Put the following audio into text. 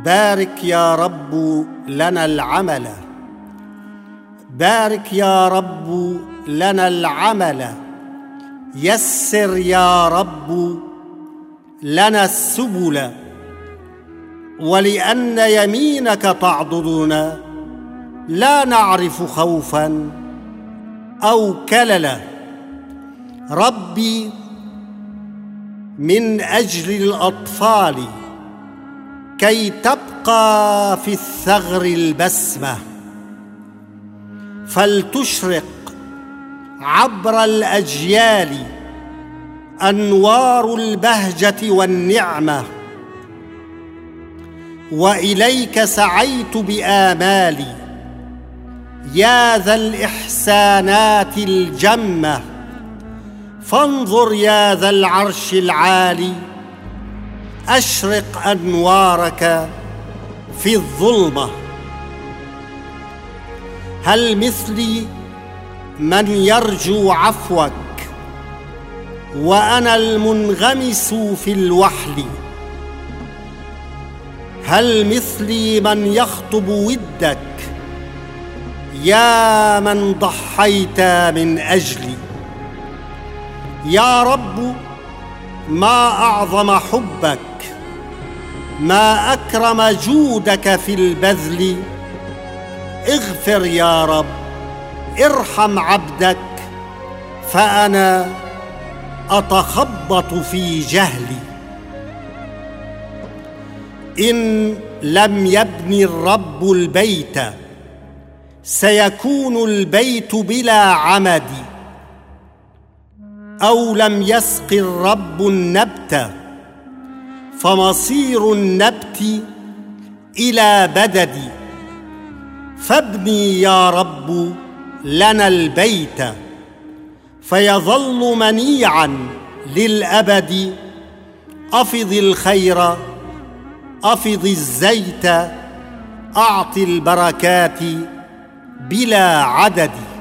بارك يا رب لنا العمل، بارك يا رب لنا العمل، يسر يا رب لنا السبل، ولأن يمينك تعضدنا لا نعرف خوفا أو كللا. ربي، من أجل الأطفال كي تبقى في الثغر البسمة، فلتشرق عبر الأجيال أنوار البهجة والنعمة. وإليك سعيت بآمالي يا ذا الإحسانات الجمة، فانظر يا ذا العرش العالي، أشرق أنوارك في الظلمة. هل مثلي من يرجو عفوك وأنا المنغمس في الوحل؟ هل مثلي من يخطب ودك يا من ضحيت من أجلي؟ يا رب، ما أعظم حبك، ما أكرم جودك في البذل. اغفر يا رب، ارحم عبدك، فأنا أتخبط في جهلي. إن لم يبني الرب البيت سيكون البيت بلا عمد، أو لم يسق الرب النبت فمصير النبت إلى بدد. فابني يا رب لنا البيت فيظل منيعا للأبد. أفض الخير، أفض الزيت، أعط البركات بلا عدد.